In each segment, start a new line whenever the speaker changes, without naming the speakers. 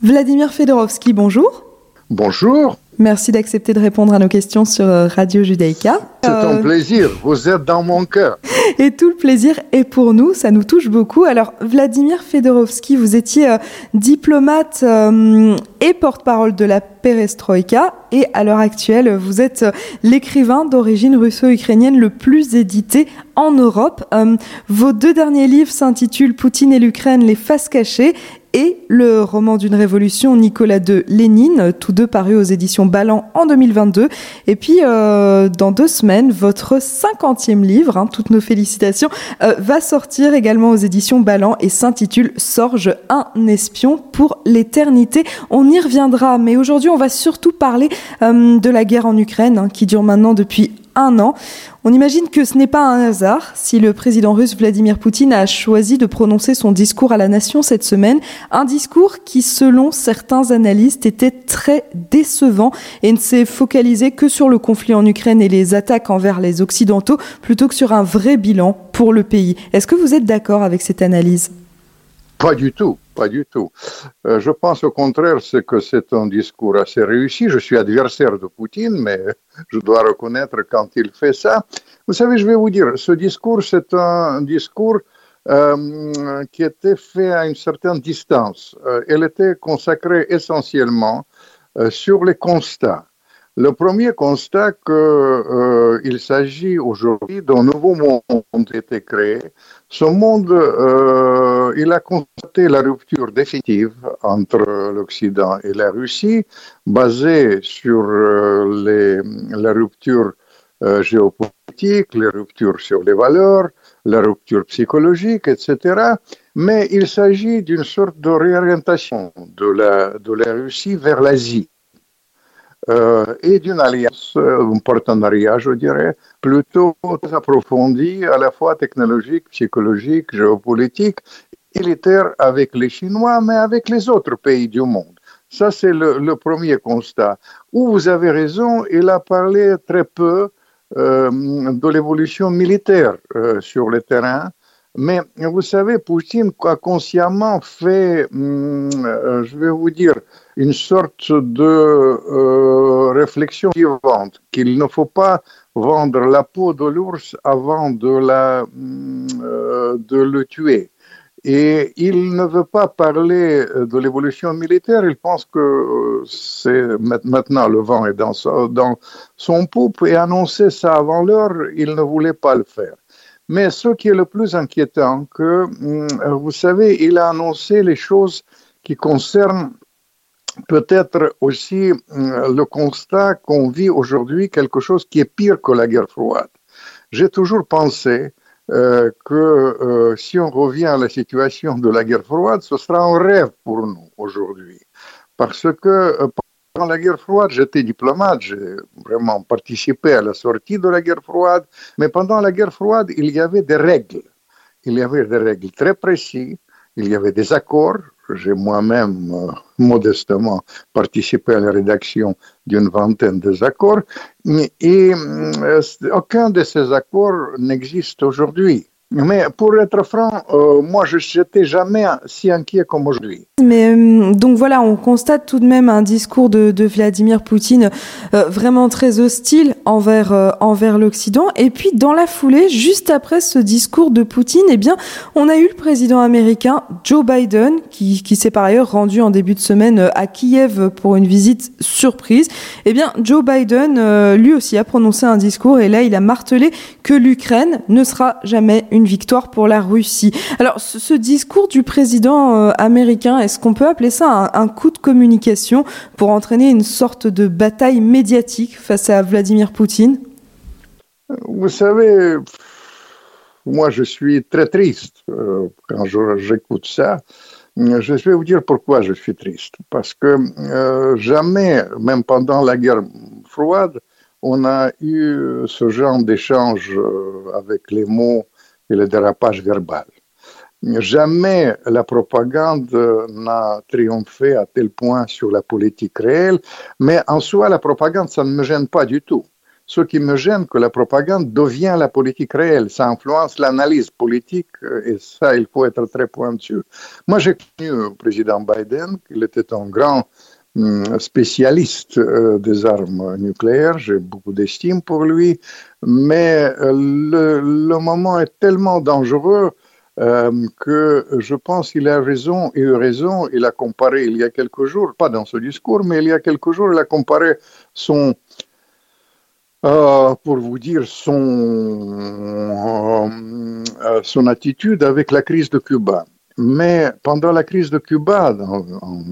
Vladimir Fedorovski, bonjour.
Bonjour.
Merci d'accepter de répondre à nos questions sur Radio Judaïka.
C'est un plaisir, vous êtes dans mon cœur.
Et tout le plaisir est pour nous, ça nous touche beaucoup. Alors, Vladimir Fedorovski, vous étiez diplomate et porte-parole de la Perestroïka, et à l'heure actuelle, vous êtes l'écrivain d'origine russo-ukrainienne le plus édité en Europe. Vos deux derniers livres s'intitulent « Poutine et l'Ukraine, les faces cachées » et le roman d'une révolution Nicolas II Lénine, tous deux parus aux éditions Ballant en 2022. Et puis, dans 2 semaines, votre 50e livre, toutes nos félicitations, va sortir également aux éditions Ballant et s'intitule « Sorge, un espion pour l'éternité ». On y reviendra, mais aujourd'hui, on va surtout parler de la guerre en Ukraine, qui dure maintenant depuis 1 an. On imagine que ce n'est pas un hasard si le président russe Vladimir Poutine a choisi de prononcer son discours à la nation cette semaine. Un discours qui, selon certains analystes, était très décevant et ne s'est focalisé que sur le conflit en Ukraine et les attaques envers les Occidentaux, plutôt que sur un vrai bilan pour le pays. Est-ce que vous êtes d'accord avec cette analyse ?
Pas du tout, pas du tout. Je pense au contraire que c'est un discours assez réussi. Je suis adversaire de Poutine, mais je dois reconnaître quand il fait ça. Vous savez, je vais vous dire, ce discours, c'est un discours qui était fait à une certaine distance. Il était consacré essentiellement sur les constats. Le premier constat qu'il s'agit aujourd'hui d'un nouveau monde qui a été créé. Ce monde, il a constaté la rupture définitive entre l'Occident et la Russie, basée sur la rupture géopolitique, les ruptures sur les valeurs, la rupture psychologique, etc. Mais il s'agit d'une sorte de réorientation de la Russie vers l'Asie. Et d'une alliance, un partenariat, je dirais, plutôt approfondi, à la fois technologique, psychologique, géopolitique, militaire avec les Chinois, mais avec les autres pays du monde. Ça, c'est le premier constat. Où vous avez raison, il a parlé très peu de l'évolution militaire sur le terrain. Mais vous savez, Poutine a consciemment fait, je vais vous dire, une sorte de réflexion suivante, qu'il ne faut pas vendre la peau de l'ours avant de le tuer. Et il ne veut pas parler de l'évolution militaire, il pense que c'est maintenant le vent est dans son poupe, et annoncer ça avant l'heure, il ne voulait pas le faire. Mais ce qui est le plus inquiétant, que vous savez, il a annoncé les choses qui concernent peut-être aussi le constat qu'on vit aujourd'hui, quelque chose qui est pire que la guerre froide. J'ai toujours pensé que si on revient à la situation de la guerre froide, ce sera un rêve pour nous aujourd'hui. Parce que pendant la guerre froide, j'étais diplomate, j'ai vraiment participé à la sortie de la guerre froide, mais pendant la guerre froide, il y avait des règles. Il y avait des règles très précises, il y avait des accords. J'ai moi-même modestement participé à la rédaction d'une vingtaine d'accords, et aucun de ces accords n'existe aujourd'hui. Mais pour être franc, moi je n'étais jamais si inquiet comme aujourd'hui.
Mais donc voilà, on constate tout de même un discours de Vladimir Poutine vraiment très hostile envers l'Occident. Et puis dans la foulée, juste après ce discours de Poutine, eh bien, on a eu le président américain Joe Biden qui s'est par ailleurs rendu en début de semaine à Kiev pour une visite surprise. Eh bien, Joe Biden lui aussi a prononcé un discours, et là il a martelé que l'Ukraine ne sera jamais une victoire pour la Russie. Alors ce discours du président américain, est-ce qu'on peut appeler ça un coup de communication pour entraîner une sorte de bataille médiatique face à Vladimir Poutine ?
Vous savez, moi je suis très triste quand j'écoute ça. Je vais vous dire pourquoi je suis triste. Parce que jamais, même pendant la guerre froide, on a eu ce genre d'échange avec les mots et le dérapage verbal. Jamais la propagande n'a triomphé à tel point sur la politique réelle, mais en soi, la propagande, ça ne me gêne pas du tout. ce qui me gêne, que la propagande devient la politique réelle. Ça influence l'analyse politique et ça, il faut être très pointu. Moi, j'ai connu le président Biden, il était un grand spécialiste des armes nucléaires, j'ai beaucoup d'estime pour lui, mais le moment est tellement dangereux que je pense qu'il a raison, il a raison, il a comparé il y a quelques jours, pas dans ce discours, mais il y a quelques jours, il a comparé son, pour vous dire, son attitude avec la crise de Cuba. Mais pendant la crise de Cuba, en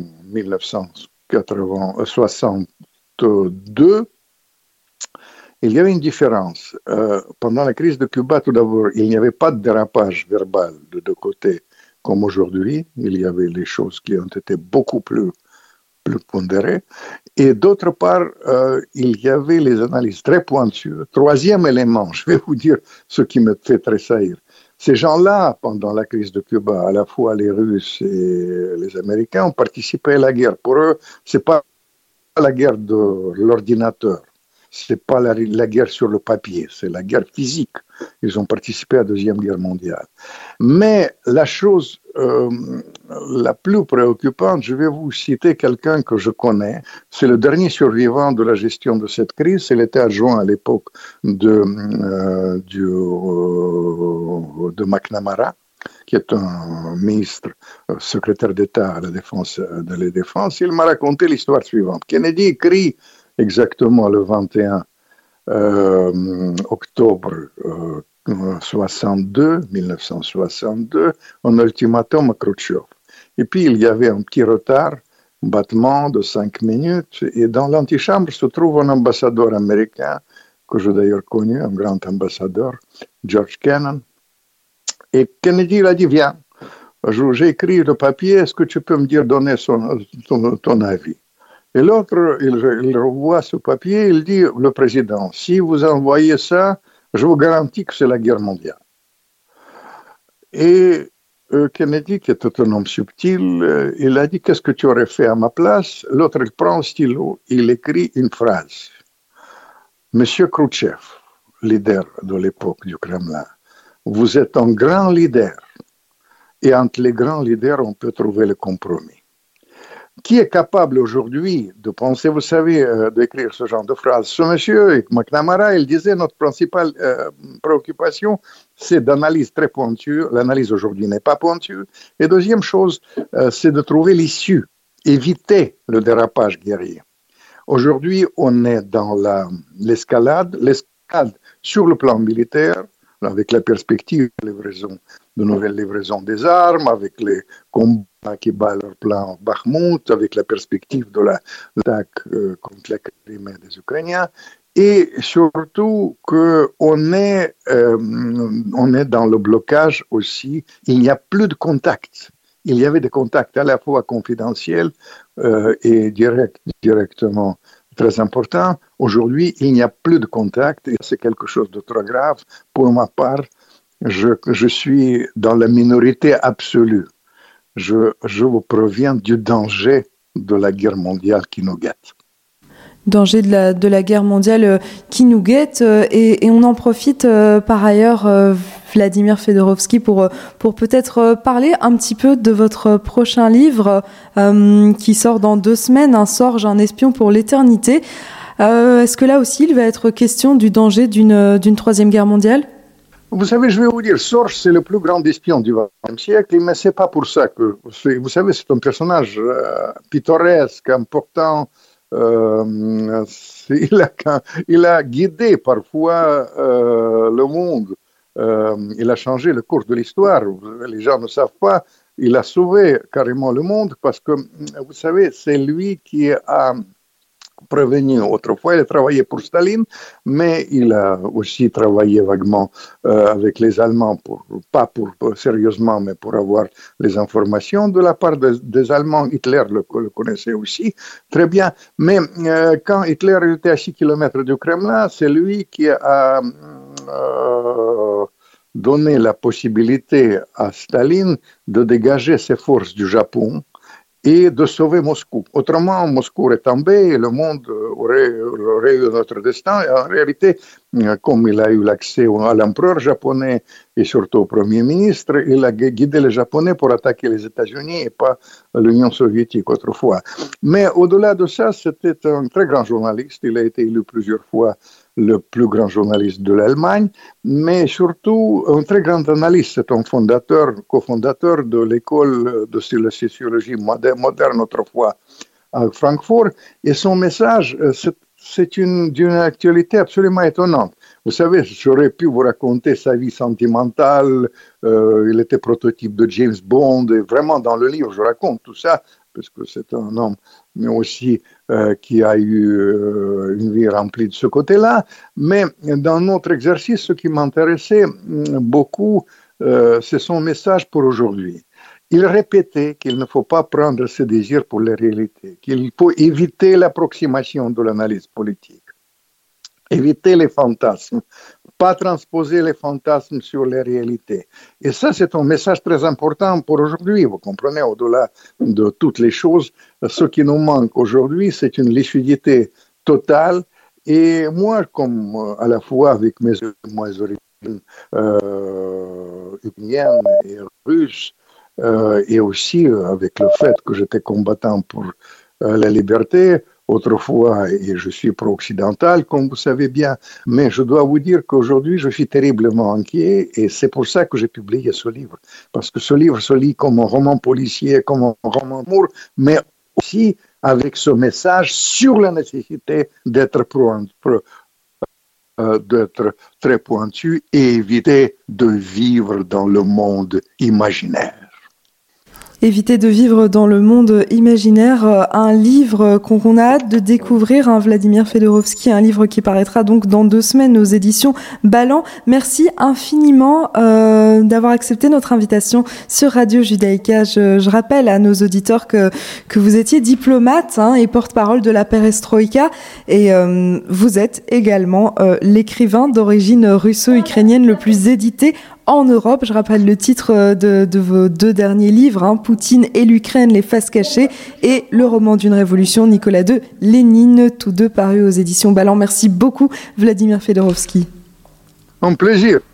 1962, il y avait une différence. Pendant la crise de Cuba, tout d'abord, il n'y avait pas de dérapage verbal de deux côtés comme aujourd'hui. Il y avait les choses qui ont été beaucoup plus pondérées. Et d'autre part, il y avait les analyses très pointues. Troisième élément, je vais vous dire ce qui me fait tressaillir. Ces gens-là, pendant la crise de Cuba, à la fois les Russes et les Américains, ont participé à la guerre. Pour eux, ce n'est pas la guerre de l'ordinateur. Ce n'est pas la guerre sur le papier, c'est la guerre physique. Ils ont participé à la Deuxième Guerre mondiale. Mais la chose la plus préoccupante, je vais vous citer quelqu'un que je connais, c'est le dernier survivant de la gestion de cette crise. Il était adjoint à l'époque de McNamara, qui est un ministre, secrétaire d'État à la défense, de la Défense. Il m'a raconté l'histoire suivante. Kennedy écrit exactement le 21 octobre 1962, un ultimatum à Khrouchtchev. Et puis, il y avait un petit retard, un battement de 5 minutes, et dans l'antichambre se trouve un ambassadeur américain, que j'ai d'ailleurs connu, un grand ambassadeur, George Kennan. Et Kennedy il a dit, viens, j'ai écrit le papier, est-ce que tu peux me donner ton avis? Et l'autre, il revoit ce papier, il dit, le président, si vous envoyez ça, je vous garantis que c'est la guerre mondiale. Et Kennedy, qui était un homme subtil, il a dit, qu'est-ce que tu aurais fait à ma place? L'autre, il prend un stylo, il écrit une phrase. Monsieur Khrouchtchev, leader de l'époque du Kremlin, vous êtes un grand leader. Et entre les grands leaders, on peut trouver le compromis. Qui est capable aujourd'hui de penser, vous savez, d'écrire ce genre de phrase? Ce monsieur, McNamara, il disait notre principale préoccupation, c'est d'analyse très pointue. L'analyse aujourd'hui n'est pas pointue. Et deuxième chose, c'est de trouver l'issue, éviter le dérapage guerrier. Aujourd'hui, on est dans l'escalade sur le plan militaire, avec la perspective de nouvelles livraisons des armes, avec les combats qui battent leur plan Bakhmout, avec la perspective de l'attaque contre la Crimée des Ukrainiens, et surtout qu'on est dans le blocage aussi, il n'y a plus de contacts. Il y avait des contacts à la fois confidentiels et directement très important. Aujourd'hui, il n'y a plus de contact et c'est quelque chose de très grave. Pour ma part, je suis dans la minorité absolue. Je vous proviens du danger de la guerre mondiale qui nous guette.
Danger de la guerre mondiale qui nous guette et on en profite par ailleurs, Vladimir Fedorovski, pour peut-être parler un petit peu de votre prochain livre qui sort dans 2 semaines, Un Sorge, un espion pour l'éternité. Est-ce que là aussi il va être question du danger d'une troisième guerre mondiale?
Vous savez, je vais vous dire, Sorge, c'est le plus grand espion du XXe siècle, mais c'est pas pour ça que... Vous savez, c'est un personnage pittoresque, important. Il a guidé parfois le monde. Il a changé le cours de l'histoire. Les gens ne savent pas. Il a sauvé carrément le monde parce que, vous savez, c'est lui qui a prévenu autrefois. Il a travaillé pour Staline, mais il a aussi travaillé vaguement avec les Allemands, pas sérieusement, mais pour avoir les informations de la part des Allemands. Hitler le connaissait aussi très bien. Mais quand Hitler était à 6 km du Kremlin, c'est lui qui a donné la possibilité à Staline de dégager ses forces du Japon et de sauver Moscou. Autrement, Moscou aurait tombé et le monde aurait eu notre destin. Et en réalité, comme il a eu l'accès à l'empereur japonais et surtout au Premier ministre, il a guidé les Japonais pour attaquer les États-Unis et pas l'Union soviétique autrefois. Mais au-delà de ça, c'était un très grand journaliste. Il a été élu plusieurs fois le plus grand journaliste de l'Allemagne, mais surtout un très grand analyste. C'est un cofondateur de l'école de la sociologie moderne autrefois à Francfort. Et son message, c'est d'une actualité absolument étonnante. Vous savez, j'aurais pu vous raconter sa vie sentimentale. Il était prototype de James Bond. Et vraiment, dans le livre, je raconte tout ça, parce que c'est un homme, mais aussi qui a eu une vie remplie de ce côté-là. Mais dans notre exercice, ce qui m'intéressait beaucoup, c'est son message pour aujourd'hui. Il répétait qu'il ne faut pas prendre ses désirs pour les réalités, qu'il faut éviter l'approximation de l'analyse politique, éviter les fantasmes, pas transposer les fantasmes sur les réalités. Et ça, c'est un message très important pour aujourd'hui. Vous comprenez, au-delà de toutes les choses, ce qui nous manque aujourd'hui, c'est une lucidité totale. Et moi, comme à la fois avec mes origines ukrainiennes et russes, et aussi avec le fait que j'étais combattant pour la liberté, autrefois, et je suis pro-occidental, comme vous savez bien, mais je dois vous dire qu'aujourd'hui, je suis terriblement inquiet, et c'est pour ça que j'ai publié ce livre, parce que ce livre se lit comme un roman policier, comme un roman d'amour, mais aussi avec ce message sur la nécessité d'être très pointu et éviter de vivre dans le monde imaginaire.
Éviter de vivre dans le monde imaginaire, un livre qu'on a hâte de découvrir, Vladimir Fedorovski, un livre qui paraîtra donc dans 2 semaines aux éditions Ballant. Merci infiniment d'avoir accepté notre invitation sur Radio Judaïka. Je rappelle à nos auditeurs que vous étiez diplomate et porte-parole de la Perestroïka, et vous êtes également l'écrivain d'origine russo-ukrainienne le plus édité en Europe. Je rappelle le titre de vos 2 derniers livres, Poutine et l'Ukraine, les faces cachées, et Le roman d'une révolution, Nicolas II, Lénine, tous 2 parus aux éditions Ballant. Merci beaucoup, Vladimir Fedorovski.
Un plaisir.